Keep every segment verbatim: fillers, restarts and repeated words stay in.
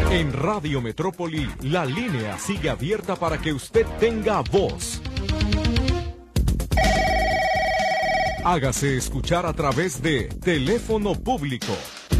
En Radio Metrópoli, la línea sigue abierta para que usted tenga voz. Hágase escuchar a través de teléfono público.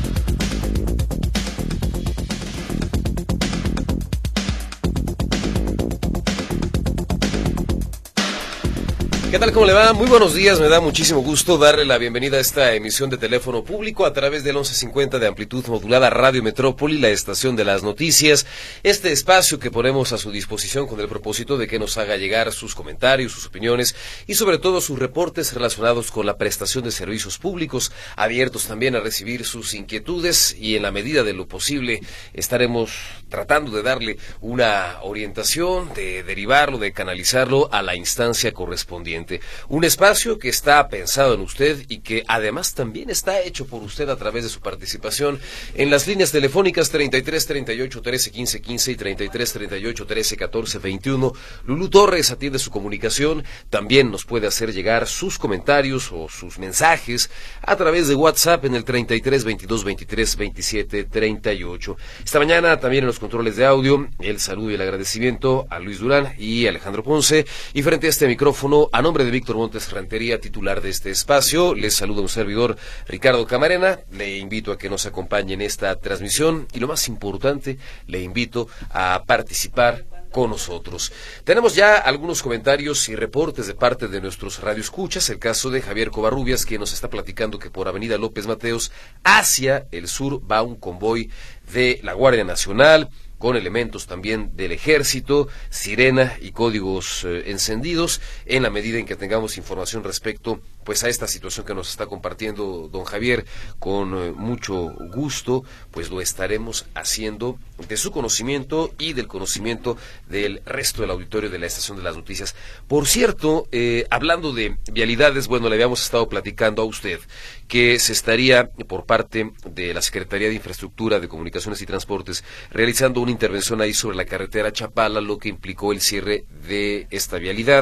¿Qué tal? ¿Cómo le va? Muy buenos días, me da muchísimo gusto darle la bienvenida a esta emisión de teléfono público a través del once cincuenta de amplitud modulada Radio Metrópoli, la estación de las noticias, este espacio que ponemos a su disposición con el propósito de que nos haga llegar sus comentarios, sus opiniones y sobre todo sus reportes relacionados con la prestación de servicios públicos, abiertos también a recibir sus inquietudes y en la medida de lo posible estaremos tratando de darle una orientación, de derivarlo, de canalizarlo a la instancia correspondiente. Un espacio que está pensado en usted y que además también está hecho por usted a través de su participación en las líneas telefónicas treinta y tres, treinta y ocho, trece, quince, quince y treinta y tres, treinta y ocho, trece, catorce, veintiuno. Lulú Torres atiende su comunicación. También nos puede hacer llegar sus comentarios o sus mensajes a través de WhatsApp en el treinta y tres, veintidós, veintitrés, veintisiete, treinta y ocho. Esta mañana también en los controles de audio, el saludo y el agradecimiento a Luis Durán y Alejandro Ponce. Y frente a este micrófono, a nombre de Víctor Montes Rentería, titular de este espacio, les saluda un servidor, Ricardo Camarena. Le invito a que nos acompañe en esta transmisión y lo más importante, le invito a participar con nosotros. Tenemos ya algunos comentarios y reportes de parte de nuestros radioescuchas. El caso de Javier Covarrubias, que nos está platicando que por Avenida López Mateos hacia el sur va un convoy de la Guardia Nacional con elementos también del Ejército, sirena y códigos eh, encendidos. En la medida en que tengamos información respecto pues a esta situación que nos está compartiendo don Javier, con eh, mucho gusto, pues lo estaremos haciendo de su conocimiento y del conocimiento del resto del auditorio de la Estación de las Noticias. Por cierto, eh, hablando de vialidades, bueno, le habíamos estado platicando a usted que se estaría por parte de la Secretaría de Infraestructura, de Comunicaciones y Transportes realizando una intervención ahí sobre la carretera Chapala, lo que implicó el cierre de esta vialidad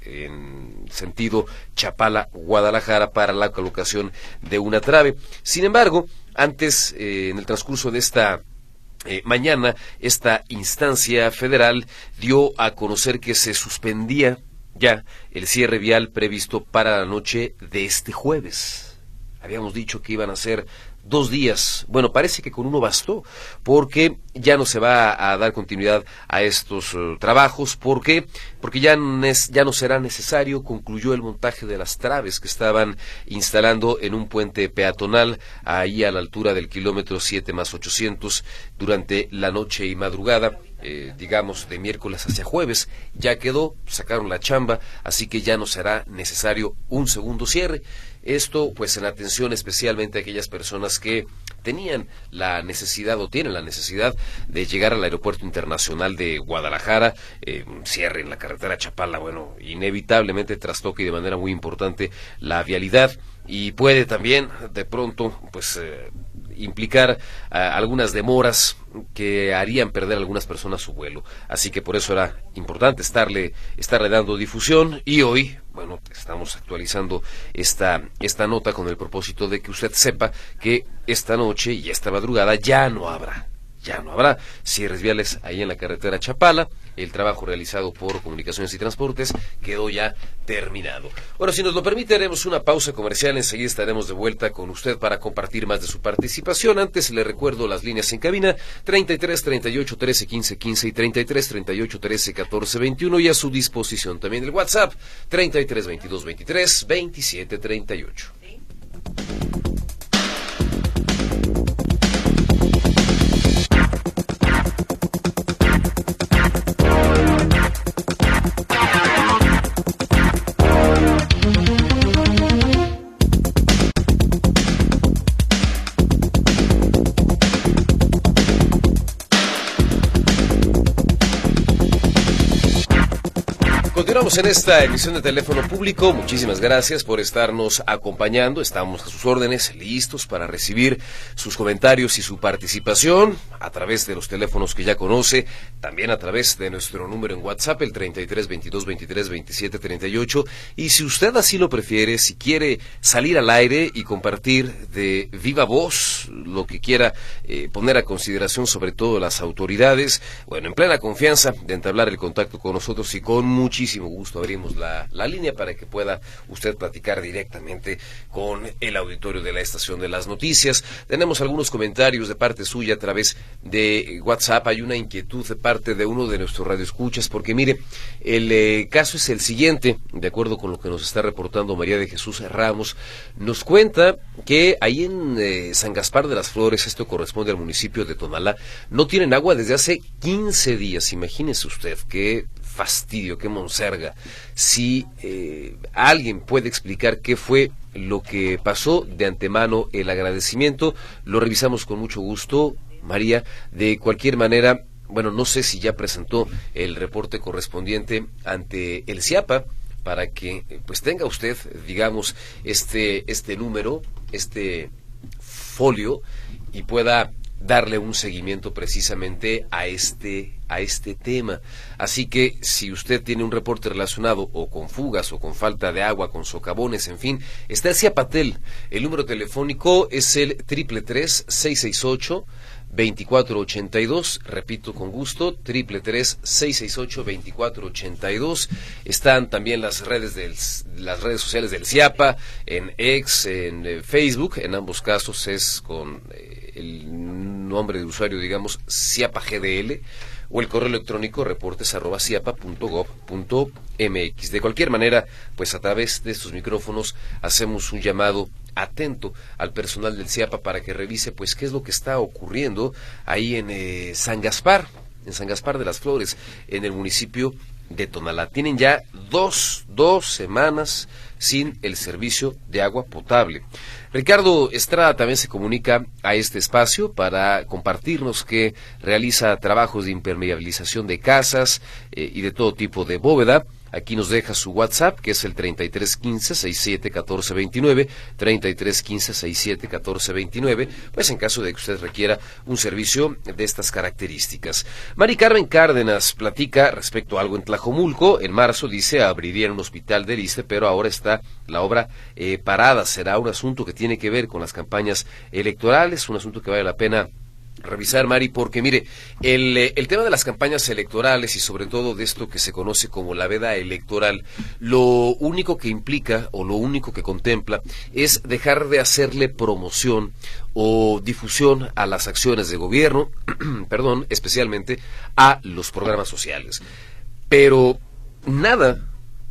en sentido Chapala-Guadalajara para la colocación de una trave. Sin embargo, antes, eh, en el transcurso de esta eh, mañana, esta instancia federal dio a conocer que se suspendía ya el cierre vial previsto para la noche de este jueves. Habíamos dicho que iban a ser dos días. Bueno, parece que con uno bastó, porque ya no se va a dar continuidad a estos uh, trabajos. ¿Por qué? Porque ya, es, ya no será necesario. Concluyó el montaje de las traves que estaban instalando en un puente peatonal ahí a la altura del kilómetro siete más ochocientos durante la noche y madrugada. Eh, digamos de miércoles hacia jueves, ya quedó, sacaron la chamba, así que ya no será necesario un segundo cierre. Esto pues en atención especialmente a aquellas personas que tenían la necesidad o tienen la necesidad de llegar al Aeropuerto Internacional de Guadalajara. Eh, un cierre en la carretera Chapala, bueno, inevitablemente trastoque de manera muy importante la vialidad y puede también de pronto pues eh, implicar uh, algunas demoras que harían perder a algunas personas su vuelo. Así que por eso era importante estarle, estarle dando difusión y hoy, bueno, estamos actualizando esta, esta nota con el propósito de que usted sepa que esta noche y esta madrugada ya no habrá, ya no habrá cierres viales ahí en la carretera Chapala. El trabajo realizado por Comunicaciones y Transportes quedó ya terminado. Bueno, si nos lo permite, haremos una pausa comercial. Enseguida estaremos de vuelta con usted para compartir más de su participación. Antes le recuerdo las líneas en cabina: treinta y tres, treinta y ocho, trece, quince, quince y treinta y tres, treinta y ocho, trece, catorce, veintiuno, y a su disposición también el WhatsApp treinta y tres, veintidós, veintitrés, veintisiete, treinta y ocho. Continuamos en esta emisión de Teléfono Público. Muchísimas gracias por estarnos acompañando. Estamos a sus órdenes, listos para recibir sus comentarios y su participación a través de los teléfonos que ya conoce, también a través de nuestro número en WhatsApp, el treinta y tres, veintidós, veintitrés, veintisiete, treinta y ocho. Y si usted así lo prefiere, si quiere salir al aire y compartir de viva voz lo que quiera eh, poner a consideración, sobre todo las autoridades, bueno, en plena confianza de entablar el contacto con nosotros, y con muchísimo gusto abrimos la, la línea para que pueda usted platicar directamente con el auditorio de la Estación de las Noticias. Tenemos algunos comentarios de parte suya a través de WhatsApp. Hay una inquietud de parte de uno de nuestros radioescuchas, porque mire, el eh, caso es el siguiente, de acuerdo con lo que nos está reportando María de Jesús Ramos. Nos cuenta que ahí en eh, San Gaspar de las Flores, esto corresponde al municipio de Tonalá, no tienen agua desde hace quince días. Imagínese usted qué fastidio, qué monserga. Si eh, alguien puede explicar qué fue lo que pasó, de antemano el agradecimiento, lo revisamos con mucho gusto, María. De cualquier manera, bueno, no sé si ya presentó el reporte correspondiente ante el CIAPA, para que pues tenga usted, digamos, este, este número, este folio, y pueda darle un seguimiento precisamente a este a este tema. Así que si usted tiene un reporte relacionado o con fugas o con falta de agua, con socavones, en fin, está el CIAPATEL. El número telefónico es el triple tres, seis seis ocho, veinticuatro ochenta y dos, repito con gusto, triple tres, seis seis ocho, veinticuatro ochenta y dos. Están también las redes del, las redes sociales del CIAPA, en X, en eh, Facebook. En ambos casos es con eh, el nombre de usuario, digamos, CIAPA G D L, o el correo electrónico reportes arroba ciapa punto gob punto mx. De cualquier manera, pues a través de estos micrófonos hacemos un llamado atento al personal del CIAPA para que revise pues qué es lo que está ocurriendo ahí en eh, San Gaspar, en San Gaspar de las Flores, en el municipio de Tonalá. Tienen ya dos, dos semanas sin el servicio de agua potable. Ricardo Estrada también se comunica a este espacio para compartirnos que realiza trabajos de impermeabilización de casas eh, y de todo tipo de bóveda. Aquí nos deja su WhatsApp, que es el treinta y tres quince, sesenta y siete catorce veintinueve, treinta y tres quince, sesenta y siete catorce veintinueve, pues en caso de que usted requiera un servicio de estas características. Mari Carmen Cárdenas platica respecto a algo en Tlajomulco. En marzo, dice, abrirían un hospital del ISSSTE, pero ahora está la obra eh, parada. Será un asunto que tiene que ver con las campañas electorales, un asunto que vale la pena revisar, Mari, porque mire, el, el tema de las campañas electorales y sobre todo de esto que se conoce como la veda electoral, lo único que implica o lo único que contempla es dejar de hacerle promoción o difusión a las acciones de gobierno, perdón, especialmente a los programas sociales. Pero nada,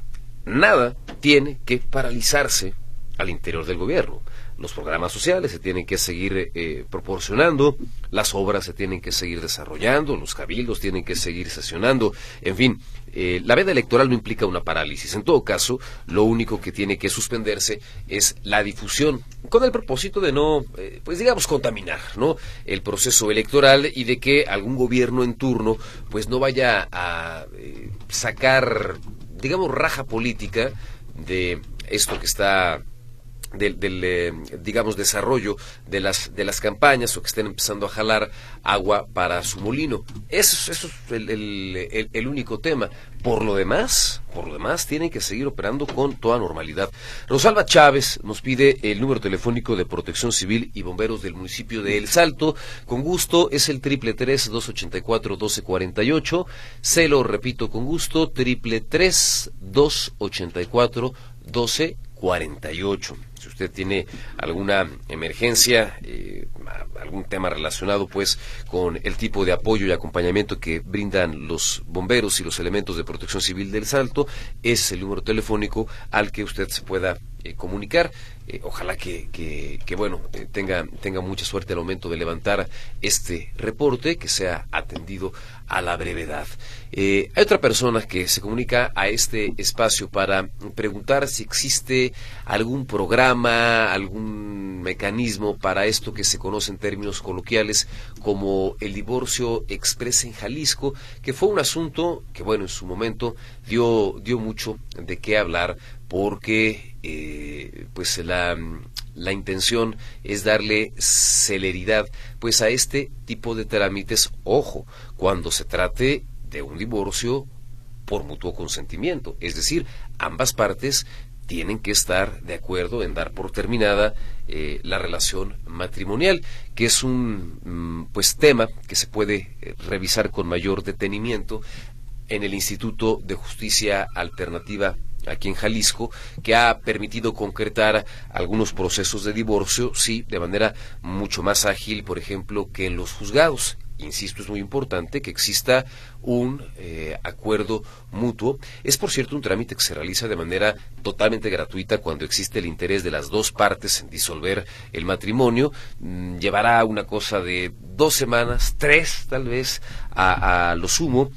nada tiene que paralizarse al interior del gobierno. Los programas sociales se tienen que seguir eh, proporcionando, las obras se tienen que seguir desarrollando, los cabildos tienen que seguir sesionando, en fin, eh, la veda electoral no implica una parálisis. En todo caso, lo único que tiene que suspenderse es la difusión, con el propósito de no, eh, pues digamos, contaminar, ¿no?, el proceso electoral, y de que algún gobierno en turno pues no vaya a eh, sacar, digamos, raja política de esto que está del, del eh, digamos, desarrollo de las de las campañas, o que estén empezando a jalar agua para su molino. Eso, eso es el, el, el, el único tema. Por lo demás, por lo demás, tienen que seguir operando con toda normalidad. Rosalba Chávez nos pide el número telefónico de Protección Civil y Bomberos del municipio de El Salto. Con gusto, es el triple tres, dos ochenta y cuatro, doce cuarenta y ocho. Se lo repito con gusto, triple tres, dos ochenta y cuatro, doce cuarenta y ocho. Si usted tiene alguna emergencia, eh, algún tema relacionado pues con el tipo de apoyo y acompañamiento que brindan los bomberos y los elementos de Protección Civil del Salto, es el número telefónico al que usted se pueda eh, comunicar. Eh, ojalá que, que, que bueno, eh, tenga, tenga mucha suerte al momento de levantar este reporte, que sea atendido a la brevedad. Eh, hay otra persona que se comunica a este espacio para preguntar si existe algún programa, algún mecanismo para esto que se conoce en términos coloquiales como el divorcio express en Jalisco, que fue un asunto que, bueno, en su momento dio, dio mucho de qué hablar, porque eh, pues la, la intención es darle celeridad pues a este tipo de trámites, ojo, cuando se trate de un divorcio por mutuo consentimiento, es decir, ambas partes tienen que estar de acuerdo en dar por terminada eh, la relación matrimonial, que es un pues tema que se puede eh, revisar con mayor detenimiento en el Instituto de Justicia Alternativa aquí en Jalisco, que ha permitido concretar algunos procesos de divorcio, sí, de manera mucho más ágil, por ejemplo, que en los juzgados. Insisto, es muy importante que exista un eh, acuerdo mutuo. Es, por cierto, un trámite que se realiza de manera totalmente gratuita cuando existe el interés de las dos partes en disolver el matrimonio. Mm, llevará una cosa de dos semanas, tres tal vez, a, a lo sumo.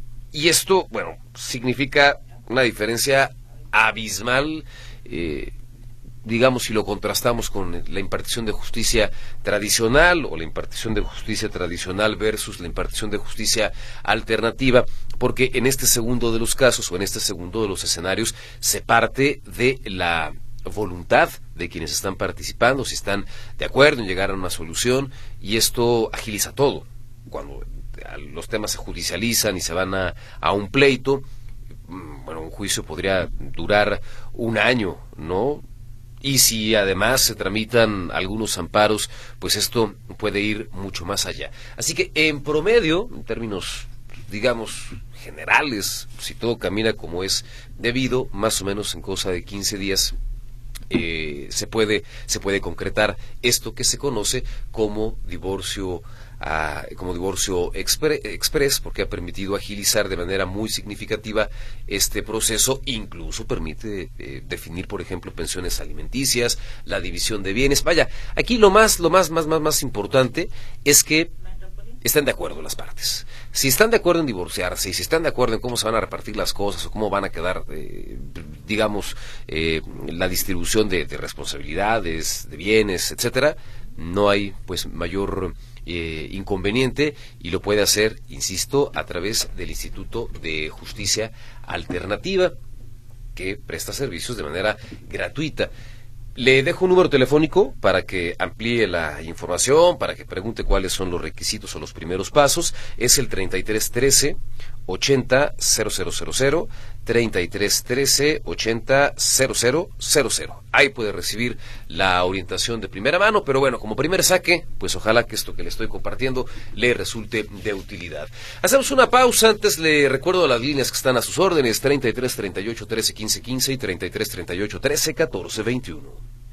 Y esto, bueno, significa una diferencia abismal, eh, digamos, si lo contrastamos con la impartición de justicia tradicional o la impartición de justicia tradicional versus la impartición de justicia alternativa, porque en este segundo de los casos o en este segundo de los escenarios se parte de la voluntad de quienes están participando, si están de acuerdo en llegar a una solución, y esto agiliza todo. Cuando los temas se judicializan y se van a, a un pleito, bueno, un juicio podría durar un año, ¿no? Y si además se tramitan algunos amparos, pues esto puede ir mucho más allá. Así que en promedio, en términos, digamos, generales, si todo camina como es debido, más o menos en cosa de quince días, eh, se puede, se puede concretar esto que se conoce como divorcio A, como divorcio expre, express, porque ha permitido agilizar de manera muy significativa este proceso. Incluso permite eh, definir, por ejemplo, pensiones alimenticias, la división de bienes. Vaya, aquí lo más, lo más, más, más, más importante es que estén de acuerdo las partes. Si están de acuerdo en divorciarse y si están de acuerdo en cómo se van a repartir las cosas o cómo van a quedar, eh, digamos, eh, la distribución de, de responsabilidades, de bienes, etcétera, no hay pues mayor Eh, inconveniente, y lo puede hacer, insisto, a través del Instituto de Justicia Alternativa, que presta servicios de manera gratuita. Le dejo un número telefónico para que amplíe la información, para que pregunte cuáles son los requisitos o los primeros pasos. Es el treinta y tres trece ochenta cero cero cero cero, treinta y tres trece ochenta cero cero cero cero. Ahí puede recibir la orientación de primera mano, pero bueno, como primer saque, pues ojalá que esto que le estoy compartiendo le resulte de utilidad. Hacemos una pausa. Antes le recuerdo las líneas que están a sus órdenes: treinta y tres treinta y ocho trece quince quince y treinta y tres treinta y ocho trece catorce veintiuno.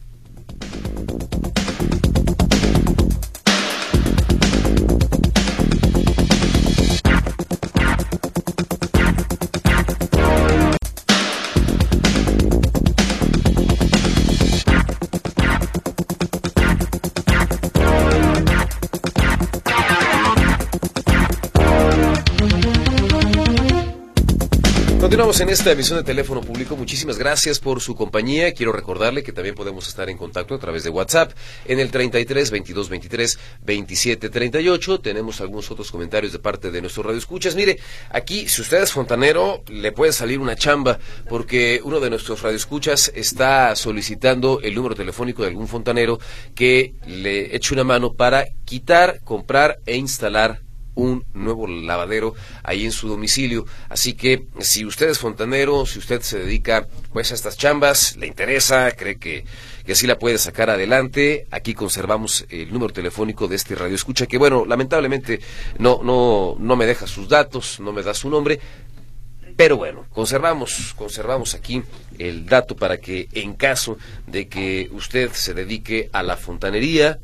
Continuamos en esta emisión de Teléfono Público. Muchísimas gracias por su compañía. Quiero recordarle que también podemos estar en contacto a través de WhatsApp en el treinta y tres veintidós veintitrés veintisiete treinta y ocho. Tenemos algunos otros comentarios de parte de nuestros radioescuchas. Mire, aquí, si usted es fontanero, le puede salir una chamba, porque uno de nuestros radioescuchas está solicitando el número telefónico de algún fontanero que le eche una mano para quitar, comprar e instalar un nuevo lavadero ahí en su domicilio. Así que si usted es fontanero, si usted se dedica pues a estas chambas, le interesa, cree que, que así la puede sacar adelante, aquí conservamos el número telefónico de este radioescucha, que bueno, lamentablemente no, no, no me deja sus datos, no me da su nombre, pero bueno, conservamos, conservamos aquí el dato para que en caso de que usted se dedique a la fontanería,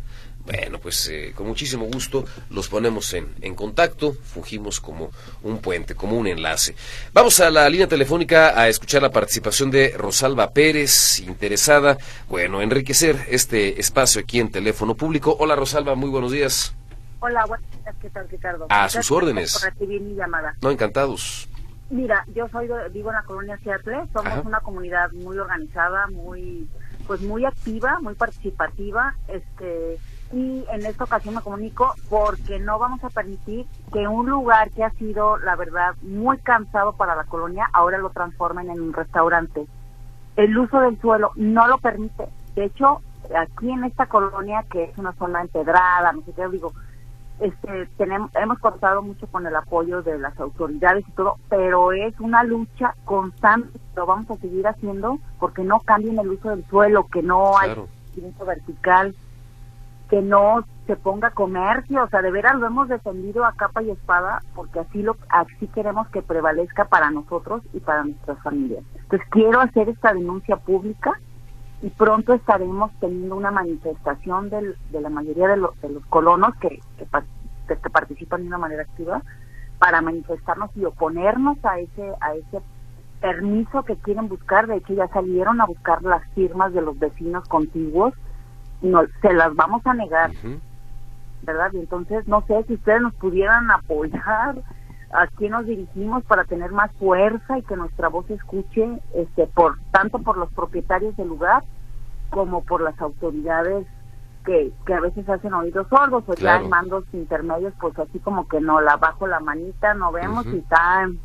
Bueno, pues eh, con muchísimo gusto los ponemos en, en contacto, fungimos como un puente, como un enlace. Vamos a la línea telefónica a escuchar la participación de Rosalba Pérez, interesada, bueno, enriquecer este espacio aquí en Teléfono Público. Hola Rosalba, muy buenos días. Hola, buenas días, ¿qué tal, Ricardo? A sus órdenes. Por recibir mi llamada. No, encantados. Mira, yo soy de, vivo en la colonia Seattle, somos Ajá. una comunidad muy organizada, muy pues muy activa, muy participativa, este y en esta ocasión me comunico porque no vamos a permitir que un lugar que ha sido, la verdad, muy cansado para la colonia, ahora lo transformen en un restaurante. El uso del suelo no lo permite. De hecho, aquí en esta colonia, que es una zona empedrada, no sé qué, digo, este tenemos hemos contado mucho con el apoyo de las autoridades y todo, pero es una lucha constante, lo vamos a seguir haciendo porque no cambien el uso del suelo, que no Claro. hay crecimiento vertical, que no se ponga comercio, o sea, de veras lo hemos defendido a capa y espada porque así lo así queremos que prevalezca para nosotros y para nuestras familias. Entonces quiero hacer esta denuncia pública y pronto estaremos teniendo una manifestación del, de la mayoría de, lo, de los colonos que, que, que, que participan de una manera activa para manifestarnos y oponernos a ese a ese permiso que quieren buscar. De hecho ya salieron a buscar las firmas de los vecinos contiguos, no, se las vamos a negar, Uh-huh. ¿verdad? Y entonces no sé si ustedes nos pudieran apoyar, a quién nos dirigimos para tener más fuerza y que nuestra voz se escuche, este, por tanto por los propietarios del lugar como por las autoridades que, que a veces hacen oídos sordos, o Claro. ya hay mandos intermedios, pues así como que no, la bajo la manita, no vemos Uh-huh. y están.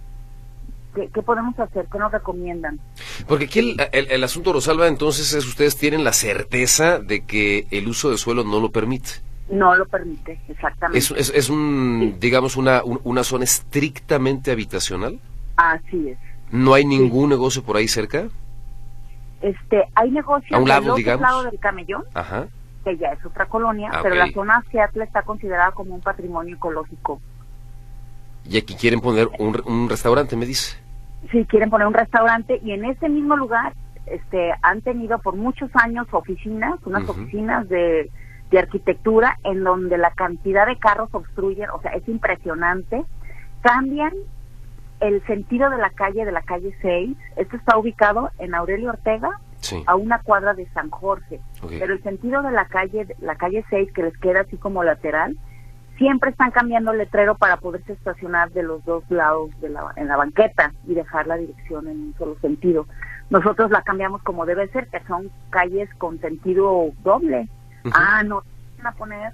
¿Qué, ¿Qué podemos hacer? ¿Qué nos recomiendan? Porque aquí el, el, el asunto, Rosalba, entonces es ustedes tienen la certeza de que el uso de suelo no lo permite. No lo permite, exactamente. Es, es, es un, Sí. digamos, una, un- una zona estrictamente habitacional. Así es. ¿No hay ningún negocio por ahí cerca? Este, hay negocios A un lado, del otro digamos. lado del Camellón, Ajá. que ya es otra colonia, Ah, pero ok. la zona Seattle está considerada como un patrimonio ecológico. Y aquí quieren poner un, un restaurante, me dice. Sí, quieren poner un restaurante y en ese mismo lugar este han tenido por muchos años oficinas, unas Ujú. oficinas de, de arquitectura en donde la cantidad de carros obstruyen, o sea, es impresionante. Cambian el sentido de la calle, de la calle seis, esto está ubicado en Aurelio Ortega, Sí. a una cuadra de San Jorge, Ok. pero el sentido de la calle, la calle seis, que les queda así como lateral, siempre están cambiando el letrero para poderse estacionar de los dos lados de la, en la banqueta y dejar la dirección en un solo sentido. Nosotros la cambiamos como debe ser, que son calles con sentido doble. Ujú. Ah, no, van a poner.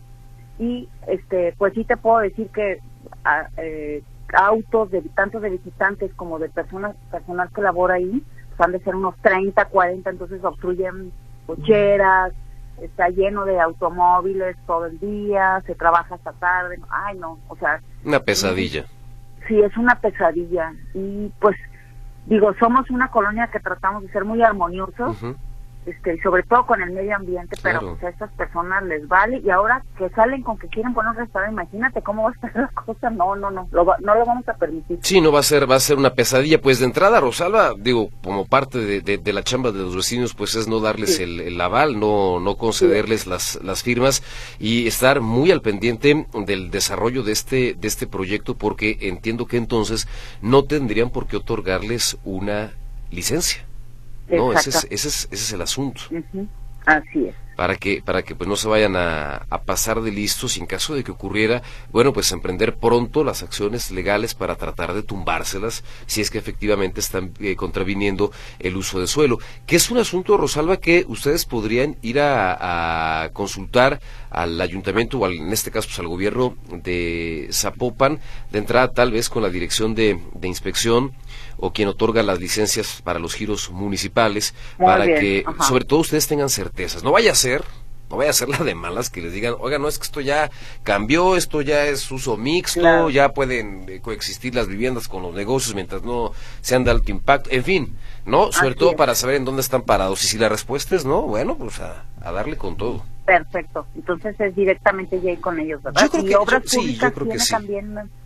Y este pues sí te puedo decir que a, eh, autos de tanto de visitantes como de personas personal que labora ahí, pues han de ser unos treinta, cuarenta, entonces obstruyen cocheras, está lleno de automóviles todo el día, se trabaja hasta tarde. Ay, no, o sea, Una pesadilla. sí, es una pesadilla. Y pues, digo, somos una colonia que tratamos de ser muy armoniosos, Ujú. este, y sobre todo con el medio ambiente, pero Claro. pues a estas personas les vale, y ahora que salen con que quieren poner un restaurante, imagínate cómo va a estar la cosa. No, no, no, lo va- no lo vamos a permitir. Sí, no va a ser, va a ser una pesadilla. Pues de entrada, Rosalba, digo, como parte de, de, de la chamba de los vecinos, pues es no darles Sí. el, el aval, no, no concederles las, las firmas y estar muy al pendiente del desarrollo de este, de este proyecto, porque entiendo que entonces no tendrían por qué otorgarles una licencia. No, ese es, Exacto. ese es, ese es el asunto. Ujú, así es. Para que, para que pues no se vayan a, a pasar de listos y en caso de que ocurriera, bueno, pues emprender pronto las acciones legales para tratar de tumbárselas si es que efectivamente están eh, contraviniendo el uso de suelo. Que es un asunto, Rosalba, que ustedes podrían ir a, a consultar al ayuntamiento o al, en este caso pues al gobierno de Zapopan, de entrada tal vez con la dirección de, de inspección o quien otorga las licencias para los giros municipales, Muy para bien, que ajá. sobre todo ustedes tengan certezas. No vaya a ser, no vaya a ser la de malas que les digan, oiga, no es que esto ya cambió, esto ya es uso mixto, Claro. ya pueden eh, coexistir las viviendas con los negocios mientras no sean de alto impacto, en fin, ¿no? Sobre Así todo es. para saber en dónde están parados. Y si la respuesta es no, bueno, pues a, a darle con todo. Perfecto. Entonces es directamente ya ahí con ellos, ¿verdad? Yo creo y que- obras yo- sí, yo públicas creo que tiene sí. también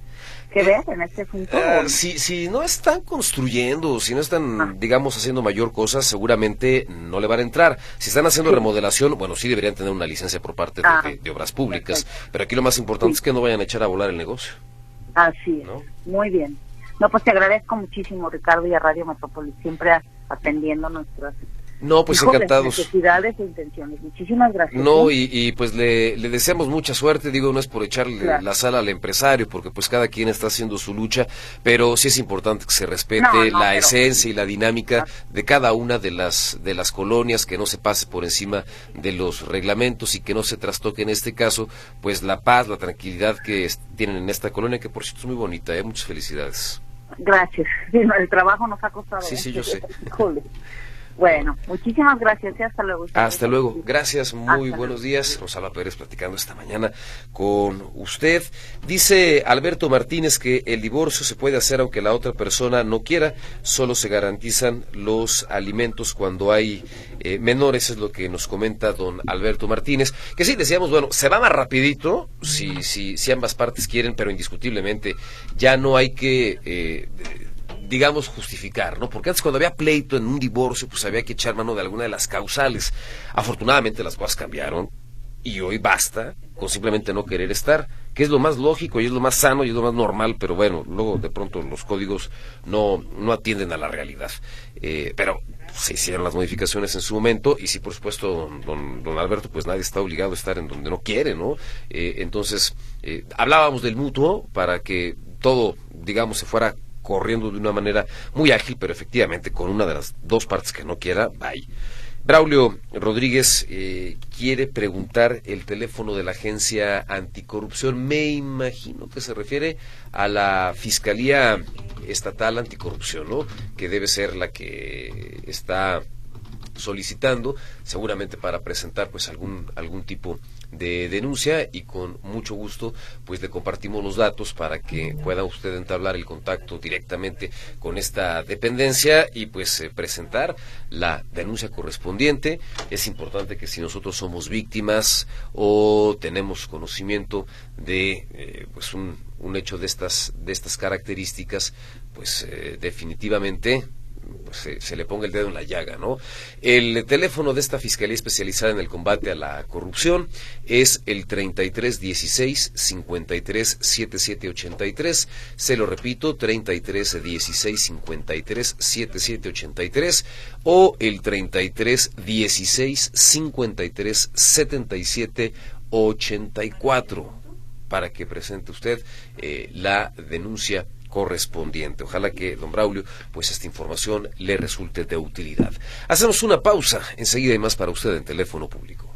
que ver en este punto? Uh, si, si no están construyendo, si no están, ah. digamos, haciendo mayor cosa, seguramente no le van a entrar. Si están haciendo sí. remodelación, bueno, sí deberían tener una licencia por parte de, ah. de, de obras públicas, perfecto. Pero aquí lo más importante sí. es que no vayan a echar a volar el negocio. Así es, ¿no? Muy bien. No, pues te agradezco muchísimo, Ricardo, y a Radio Metrópoli, siempre atendiendo nuestras... No, pues híjoles, encantados. Necesidades e intenciones. Muchísimas gracias. No, y, y pues le, le deseamos mucha suerte, digo, no es por echarle claro. la sala al empresario, porque pues cada quien está haciendo su lucha, pero sí es importante que se respete no, no, la pero... esencia y la dinámica ah. de cada una de las de las colonias, que no se pase por encima de los reglamentos y que no se trastoque en este caso, pues la paz, la tranquilidad que tienen en esta colonia, que por cierto es muy bonita, ¿eh? Muchas felicidades. Gracias. El trabajo nos ha costado. Sí, sí, yo sé. Bueno, muchísimas gracias y hasta luego. Hasta luego, gracias, muy hasta buenos luego. días. Rosalba Pérez platicando esta mañana con usted. Dice Alberto Martínez que el divorcio se puede hacer aunque la otra persona no quiera, solo se garantizan los alimentos cuando hay eh, menores, es lo que nos comenta don Alberto Martínez. Que sí, decíamos, bueno, se va más rapidito si, si, si ambas partes quieren, pero indiscutiblemente ya no hay que... Eh, digamos, justificar, ¿no? Porque antes cuando había pleito en un divorcio, pues había que echar mano de alguna de las causales. Afortunadamente las cosas cambiaron y hoy basta con simplemente no querer estar, que es lo más lógico y es lo más sano y es lo más normal, pero bueno, luego de pronto los códigos no, no atienden a la realidad. Eh, pero se hicieron las modificaciones en su momento y sí, por supuesto, don, don Alberto, pues nadie está obligado a estar en donde no quiere, ¿no? Eh, entonces, eh, hablábamos del mutuo para que todo, digamos, se fuera corriendo de una manera muy ágil, pero efectivamente con una de las dos partes que no quiera, bye. Braulio Rodríguez eh, quiere preguntar el teléfono de la Agencia Anticorrupción. Me imagino que se refiere a la Fiscalía Estatal Anticorrupción, ¿no? Que debe ser la que está solicitando, seguramente para presentar pues algún algún tipo de denuncia, y con mucho gusto pues le compartimos los datos para que pueda usted entablar el contacto directamente con esta dependencia y pues eh, presentar la denuncia correspondiente. Es importante que si nosotros somos víctimas o tenemos conocimiento de eh, pues un, un hecho de estas de estas características, pues eh, definitivamente Pues, se, se le ponga el dedo en la llaga, ¿no? El teléfono de esta Fiscalía Especializada en el Combate a la Corrupción es el treinta y tres dieciséis cincuenta y tres setenta y siete ochenta y tres. Se lo repito, treinta y tres dieciséis cincuenta y tres setenta y siete ochenta y tres o el treinta y tres dieciséis cincuenta y tres setenta y siete ochenta y cuatro para que presente usted eh, la denuncia correspondiente. Ojalá que, don Braulio, pues esta información le resulte de utilidad. Hacemos una pausa, enseguida hay más para usted en Teléfono Público.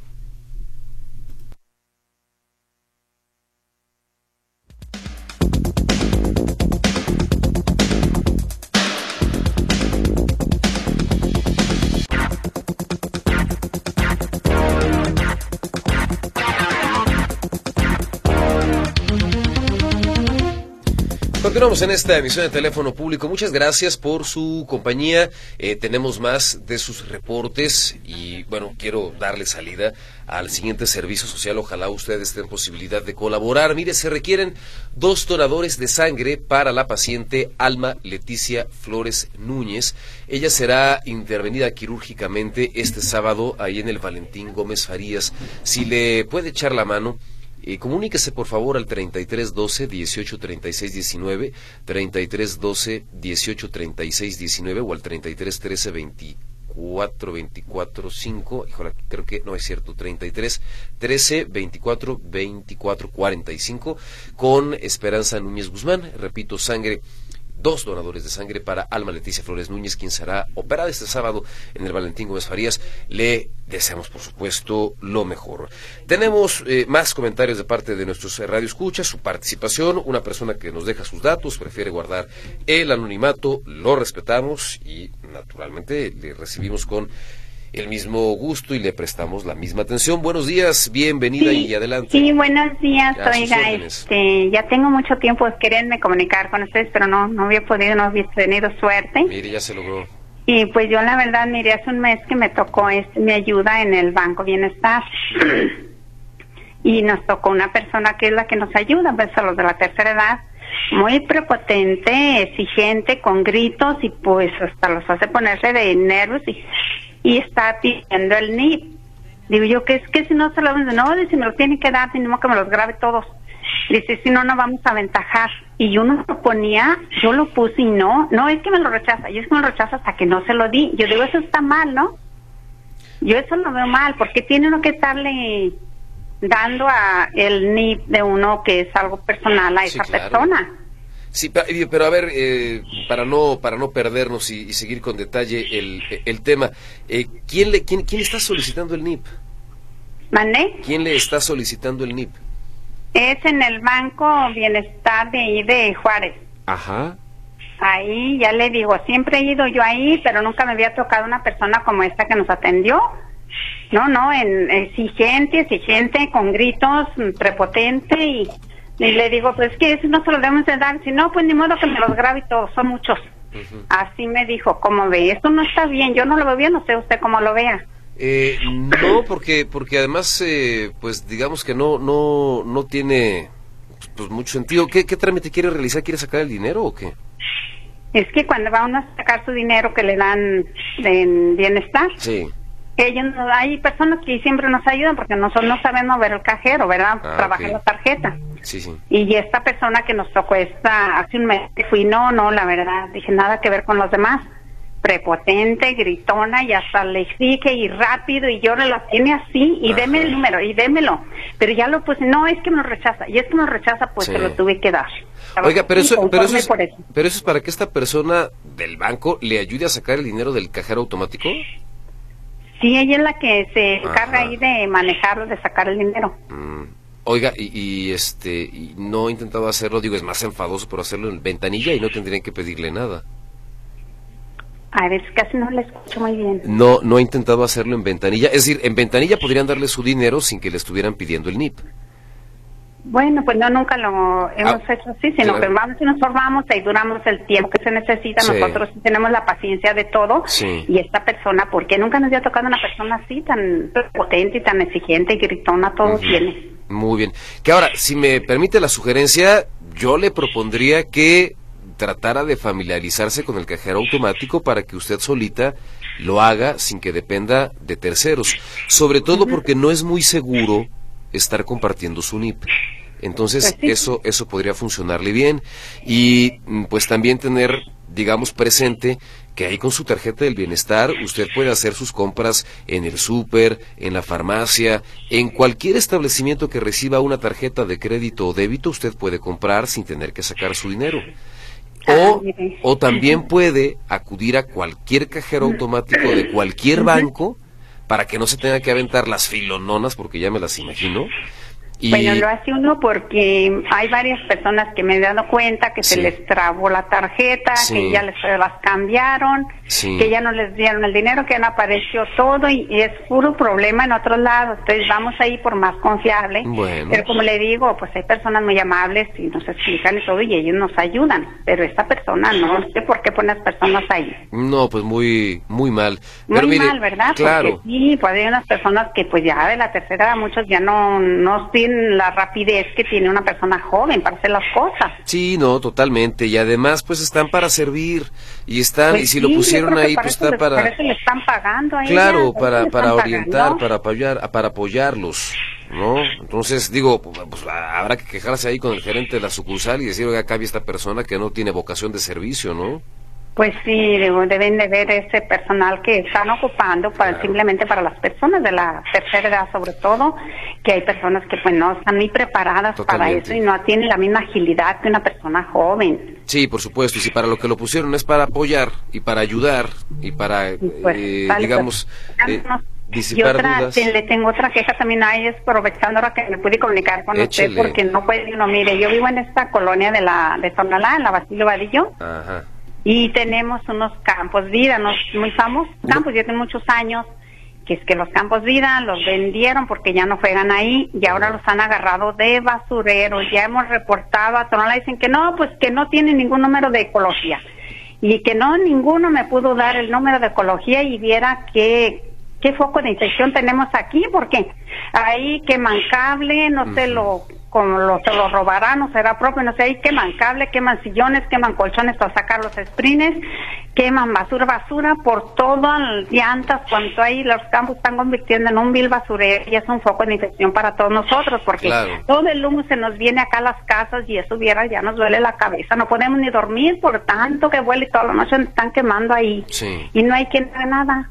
Continuamos en esta emisión de Teléfono Público. Muchas gracias por su compañía. Eh, tenemos más de sus reportes y, bueno, quiero darle salida al siguiente servicio social. Ojalá ustedes tengan posibilidad de colaborar. Mire, se requieren dos donadores de sangre para la paciente Alma Leticia Flores Núñez. Ella será intervenida quirúrgicamente este sábado ahí en el Valentín Gómez Farías. Si le puede echar la mano, Eh, comuníquese por favor al treinta y tres doce dieciocho treinta y seis diecinueve, treinta y tres doce dieciocho treinta y seis diecinueve o al treinta y tres trece veinticuatro veinticuatro cinco. Híjole, creo que no es cierto, treinta y tres trece veinticuatro veinticuatro cuarenta y cinco con Esperanza Núñez Guzmán. Repito, sangre. Dos donadores de sangre para Alma Leticia Flores Núñez, quien será operada este sábado en el Valentín Gómez Farías. Le deseamos, por supuesto, lo mejor. Tenemos eh, más comentarios de parte de nuestros radioescuchas, su participación. Una persona que nos deja sus datos, prefiere guardar el anonimato, lo respetamos y, naturalmente, le recibimos con el mismo gusto y le prestamos la misma atención. Buenos días, bienvenida sí, y adelante. Sí, buenos días, ya, oiga, este, ya tengo mucho tiempo queriéndome comunicar con ustedes, pero no, no había podido, no había tenido suerte. Mire, ya se logró. Y pues yo la verdad, mire, hace un mes que me tocó este, mi ayuda en el Banco Bienestar. Y nos tocó una persona que es la que nos ayuda, pues a los de la tercera edad. muy prepotente, exigente, con gritos y pues hasta los hace ponerse de nervios y, y está pidiendo el N I P. Digo yo, que es que si no se lo no, dice, me lo tiene que dar, sino que me los grabe todos. Dice, si no, no vamos a aventajar. Y yo no lo ponía, yo lo puse y no, no, es que me lo rechaza, yo es que me lo rechaza hasta que no se lo di. Yo digo, eso está mal, ¿no? Yo eso lo veo mal, porque tiene uno que estarle dando a el N I P de uno que es algo personal a sí, esa claro. persona. Sí, pero a ver, eh, para no para no perdernos y, y seguir con detalle el, el tema, eh, ¿quién le quién, quién está solicitando el N I P? ¿Mandé? ¿Quién le está solicitando el N I P? Es en el Banco Bienestar de ahí de Juárez. Ajá. Ahí, ya le digo, siempre he ido yo ahí, pero nunca me había tocado una persona como esta que nos atendió. No, no, en, exigente, exigente, con gritos, prepotente, y, y le digo, pues que eso no se lo debemos de dar, si no, pues ni modo que me los grabe todos, son muchos. Uh-huh. Así me dijo, ¿cómo ve? Esto no está bien, yo no lo veo bien, no sé usted cómo lo vea. Eh, no, porque porque además, eh, pues digamos que no no no tiene pues mucho sentido. ¿Qué, qué trámite quiere realizar? ¿Quiere sacar el dinero o qué? Es que cuando va uno a sacar su dinero que le dan en bienestar, sí. ellos, hay personas que siempre nos ayudan porque nosotros no sabemos ver el cajero, ¿verdad? Ah, Trabajar okay. la tarjeta. Sí, sí. Y esta persona que nos tocó esta, hace un mes fui, no, no, la verdad, dije nada que ver con los demás. Prepotente, gritona, y hasta le exige y rápido, y yo la tiene así, y Ajá. deme el número, y démelo. Pero ya lo puse, no, es que me lo rechaza, y es que me lo rechaza, pues sí. se lo tuve que dar. Estaba Oiga, pero eso, pero, eso es, por eso. pero eso es para que esta persona del banco le ayude a sacar el dinero del cajero automático. Sí, ella es la que se encarga Ajá. ahí de manejarlo, de sacar el dinero. Mm. Oiga, y, y este, y no he intentado hacerlo, digo, es más enfadoso por hacerlo en ventanilla y no tendrían que pedirle nada. A ver, casi no le escucho muy bien. No, no he intentado hacerlo en ventanilla. Es decir, en ventanilla podrían darle su dinero sin que le estuvieran pidiendo el N I P. Bueno, pues no, nunca lo hemos ah, hecho así, sino claro. que vamos y nos formamos y duramos el tiempo que se necesita. Sí. Nosotros tenemos la paciencia de todo. Sí. Y esta persona, ¿por qué nunca nos había tocado una persona así, tan potente y tan exigente y gritona? Todo uh-huh. tiene. Muy bien. Que ahora, si me permite la sugerencia, yo le propondría que tratara de familiarizarse con el cajero automático para que usted solita lo haga sin que dependa de terceros, sobre todo porque no es muy seguro estar compartiendo su N I P. Entonces pues sí. eso eso podría funcionarle bien y pues también tener, digamos, presente que ahí con su tarjeta del bienestar usted puede hacer sus compras en el súper, en la farmacia, en cualquier establecimiento que reciba una tarjeta de crédito o débito, usted puede comprar sin tener que sacar su dinero. O, o también puede acudir a cualquier cajero automático de cualquier banco para que no se tenga que aventar las filononas, porque ya me las imagino. Y... Bueno, lo hace uno porque hay varias personas que me he dado cuenta que sí. se les trabó la tarjeta, sí. que ya les las cambiaron, sí. que ya no les dieron el dinero, que ya no apareció todo y, y es puro problema en otros lados. Entonces vamos ahí por más confiable. Bueno. Pero como le digo, pues hay personas muy amables y nos explican y todo y ellos nos ayudan. Pero esta persona no sé por qué pones personas ahí. No, pues muy muy mal. Muy Pero mire, mal, ¿verdad? Claro. Porque sí, pues hay unas personas que pues ya de la tercera edad muchos ya no, no tienen la rapidez que tiene una persona joven para hacer las cosas. Sí, no, totalmente, y además pues están para servir, y están, pues y si sí, lo pusieron ahí, pues está les, para... Para eso le están pagando a Claro, ella, para, para orientar, pagando. para apoyar, para apoyarlos, ¿no? Entonces, digo, pues habrá que quejarse ahí con el gerente de la sucursal y decir, oiga, acá había esta persona que no tiene vocación de servicio, ¿no? Pues sí, deben de ver ese personal que están ocupando para claro. simplemente para las personas de la tercera edad, sobre todo, que hay personas que pues no están ni preparadas Totalmente. para eso y no tienen la misma agilidad que una persona joven. Sí, por supuesto, y si para lo que lo pusieron es para apoyar y para ayudar y para, pues, eh, vale, digamos... Pues, eh, y otra, te, le tengo otra queja también a ella, aprovechando ahora que me pude comunicar con Échele. usted, porque no puede uno, mire, yo vivo en esta colonia de la de Tonalá, en la Basilio Vadillo. Ajá. Y tenemos unos campos vida, ¿no? Muy famosos campos, ya tienen muchos años, que es que los campos vida los vendieron porque ya no juegan ahí y ahora los han agarrado de basureros. Ya hemos reportado a Tonalá, dicen que no, pues que no tienen ningún número de ecología y que no, ninguno me pudo dar el número de ecología y viera que qué foco de infección tenemos aquí, porque ahí queman cable, no uh-huh. sé, lo como lo, se lo robarán o será propio, no sé, ahí queman cable, queman sillones, queman colchones para sacar los sprines, queman basura, basura por todas las llantas, cuanto ahí los campos están convirtiendo en un vil basurero y es un foco de infección para todos nosotros, porque claro, todo el humo se nos viene acá a las casas y eso hubiera, ya nos duele la cabeza, no podemos ni dormir por tanto que huele y toda la noche están quemando ahí, sí, y no hay quien haga nada.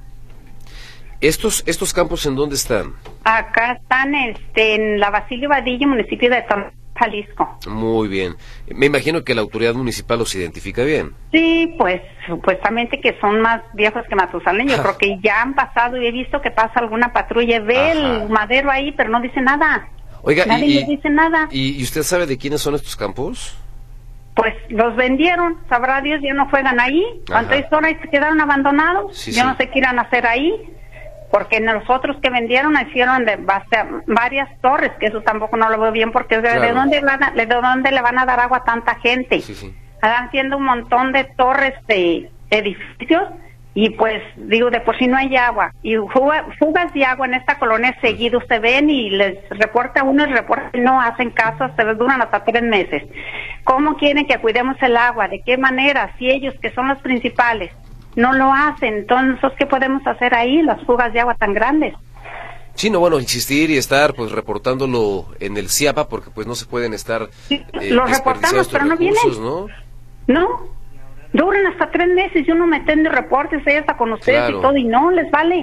¿Estos estos campos en dónde están? Acá están este, en la Basilio Vadillo, municipio de Tonalá, Jalisco. Muy bien. Me imagino que la autoridad municipal los identifica bien. Sí, pues supuestamente que son más viejos que Matusalén. Yo creo que ya han pasado y he visto que pasa alguna patrulla, ve Ajá. el madero ahí, pero no dice nada. Oiga, Nadie y, les dice nada. Y, ¿y usted sabe de quiénes son estos campos? Pues los vendieron, sabrá Dios, ya no juegan ahí. ¿Cuántas horas quedaron abandonados? Sí, Yo sí. no sé qué irán a hacer ahí. Porque los otros que vendieron hicieron de base, varias torres, que eso tampoco no lo veo bien, porque de, Claro. de dónde van a, de dónde le van a dar agua a tanta gente. Sí, sí. Están haciendo un montón de torres de edificios y pues digo, de por sí no hay agua. Y fuga, fugas de agua en esta colonia seguido se ven y les reporta uno el reporte y no hacen caso, se les duran hasta tres meses. ¿Cómo quieren que cuidemos el agua? ¿De qué manera? Si ellos, que son los principales, no lo hacen, entonces ¿qué podemos hacer ahí, las fugas de agua tan grandes? Sí, no, bueno, insistir y estar pues reportándolo en el CIAPA, porque pues no se pueden estar Sí, eh, lo desperdiciando reportamos, estos pero no recursos, vienen. ¿no? No, duran hasta tres meses y uno metiendo reportes ahí hasta con ustedes Claro. y todo y no les vale.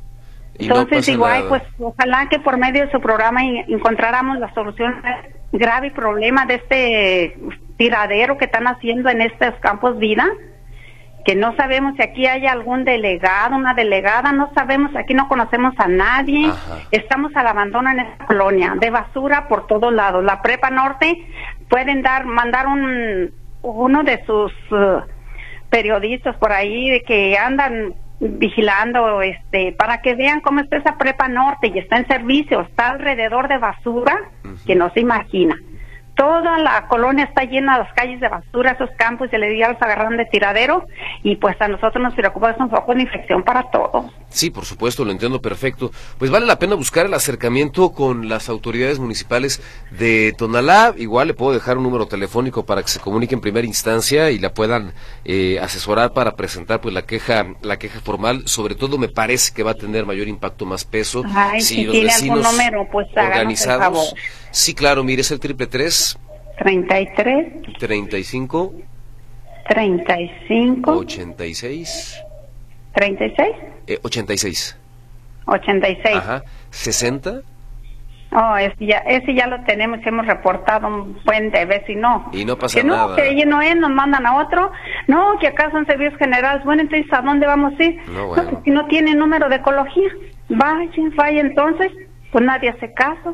Y no Entonces pasa digo, ay, nada. pues ojalá que por medio de su programa y- encontráramos la solución al grave problema de este tiradero que están haciendo en estos campos vida, que no sabemos si aquí hay algún delegado, una delegada, no sabemos, aquí no conocemos a nadie. Ajá. Estamos al abandono en esta colonia, de basura por todos lados. La Prepa Norte pueden dar, mandar un uno de sus uh, periodistas por ahí de que andan vigilando, este, para que vean cómo está esa Prepa Norte y está en servicio, está alrededor de basura Ujú. que no se imagina. Toda la colonia está llena de las calles de basura, esos campos, y le ya los agarraron de tiradero, y pues a nosotros nos preocupa, es un foco de infección para todos. Sí, por supuesto, lo entiendo perfecto. Pues vale la pena buscar el acercamiento con las autoridades municipales de Tonalá. Igual le puedo dejar un número telefónico para que se comunique en primera instancia y la puedan eh, asesorar para presentar pues la queja la queja formal. Sobre todo me parece que va a tener mayor impacto, más peso. Ay, si los tiene algún vecinos número, pues háganos el favor. organizados. Sí, claro, mire, es el triple tres, treinta y tres, treinta y cinco, treinta y cinco, ochenta y seis, treinta y seis, eh, ochenta y seis. ochenta y seis. Ajá, sesenta. Oh, ese ya, ese ya lo tenemos, hemos reportado un buen de veces y no. Y no pasa que no, nada. que allí no es, nos mandan a otro. No, que acá son servicios generales. Bueno, entonces, ¿a dónde vamos a ir? No, bueno. pues, si no tiene número de ecología. Vaya, vaya, entonces, pues nadie hace caso.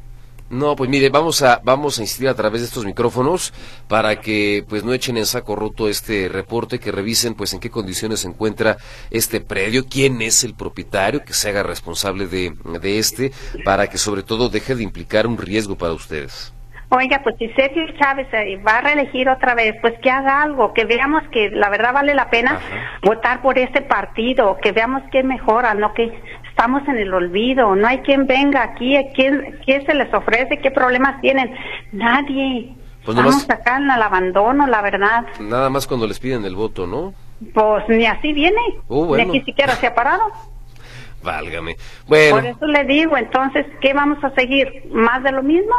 No, pues mire, vamos a vamos a insistir a través de estos micrófonos para que pues no echen en saco roto este reporte, que revisen pues en qué condiciones se encuentra este predio, quién es el propietario, que se haga responsable de, de este, para que sobre todo deje de implicar un riesgo para ustedes. Oiga, pues si Sergio Chávez se va a reelegir otra vez, pues que haga algo, que veamos que la verdad vale la pena Ajá. votar por este partido, que veamos qué mejora, no que estamos en el olvido, no hay quien venga aquí, quién, qué se les ofrece, qué problemas tienen, nadie. Pues Estamos nomás- acá en el abandono, la verdad. Nada más cuando les piden el voto, ¿no? Pues ni así viene, Oh, bueno. ni aquí siquiera se ha parado. Válgame. Bueno, Por eso le digo, entonces, ¿qué vamos a seguir? ¿Más de lo mismo?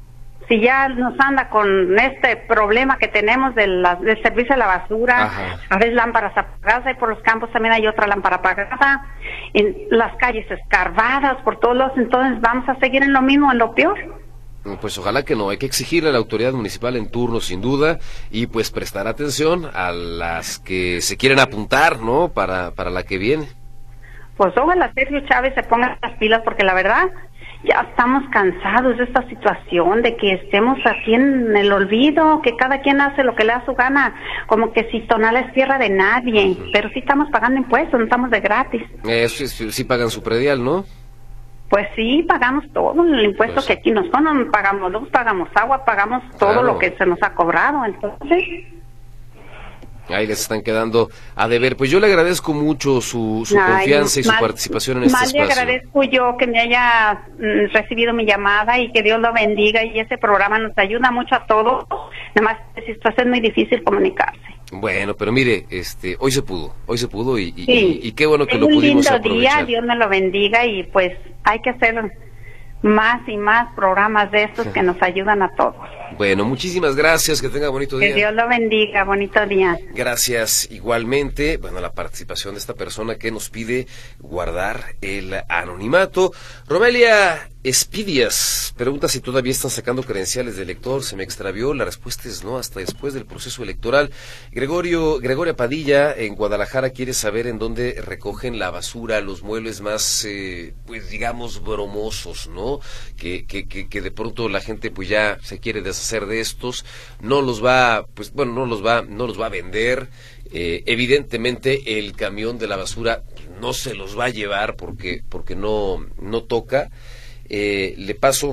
Si ya nos anda con este problema que tenemos de la, del servicio de la basura, Ajá. a veces lámparas apagadas, y por los campos también hay otra lámpara apagada, en las calles escarbadas por todos lados, entonces vamos a seguir en lo mismo, en lo peor. pues ojalá que no, hay que exigirle a la autoridad municipal en turno sin duda y pues prestar atención a las que se quieren apuntar, ¿no? Para, para la que viene. Pues ojalá Sergio Chávez se ponga las pilas, porque la verdad ya estamos cansados de esta situación, de que estemos aquí en el olvido, que cada quien hace lo que le da su gana, como que si Tonalá es tierra de nadie, uh-huh. Pero sí estamos pagando impuestos, no estamos de gratis. Eso sí, sí pagan su predial, ¿no? Pues sí, pagamos todo, el impuesto pues, que aquí nos ponen, pagamos luz, pagamos agua, pagamos todo claro. Lo que se nos ha cobrado, entonces... Ahí les están quedando a deber. Pues yo le agradezco mucho su, su Ay, confianza y su más, participación en este más espacio. le agradezco yo que me haya mm, recibido mi llamada y que Dios lo bendiga, y ese programa nos ayuda mucho a todos. Nada más que esto es muy difícil comunicarse. Bueno, pero mire, este, hoy se pudo, hoy se pudo y, y, Sí. y, y qué bueno que es lo un pudimos lindo aprovechar. día, Dios me lo bendiga, y pues hay que hacer más y más programas de estos que nos ayudan a todos. Bueno, muchísimas gracias, que tenga bonito Que día. Dios lo bendiga, bonito día. Gracias igualmente. Bueno, la participación de esta persona que nos pide guardar el anonimato. Romelia Espidias pregunta si todavía están sacando credenciales de elector. Se me extravió. La respuesta es no, hasta después del proceso electoral. Gregorio, Gregoria Padilla en Guadalajara quiere saber en dónde recogen la basura, los muebles más, eh, pues digamos, bromosos, ¿no? Que, que, que, que de pronto la gente pues ya se quiere deshacer de estos, no los va, pues bueno, no los va, no los va a vender. Eh, evidentemente el camión de la basura no se los va a llevar porque, porque no, no toca. Eh, le paso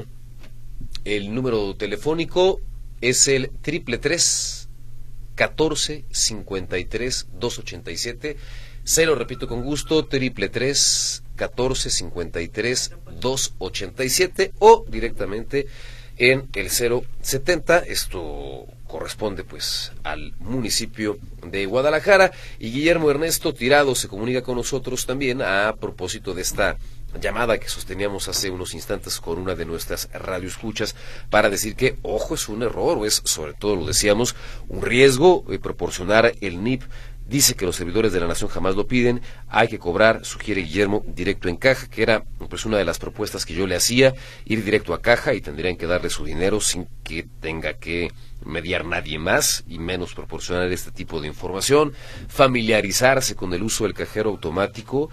el número telefónico, es el triple tres, catorce, cincuenta y tres, dos ochenta y siete. Se lo repito con gusto, triple tres, catorce, cincuenta y tres, dos ochenta y siete, o directamente en el cero setenta, esto corresponde pues al municipio de Guadalajara. Y Guillermo Ernesto Tirado se comunica con nosotros también a propósito de esta llamada que sosteníamos hace unos instantes con una de nuestras radioescuchas para decir que, ojo, es un error, o es, sobre todo lo decíamos, un riesgo eh, proporcionar el N I P. Dice que los servidores de la nación jamás lo piden, hay que cobrar, sugiere Guillermo, directo en caja, que era pues una de las propuestas que yo le hacía, ir directo a caja y tendrían que darle su dinero sin que tenga que mediar nadie más y menos proporcionar este tipo de información, familiarizarse con el uso del cajero automático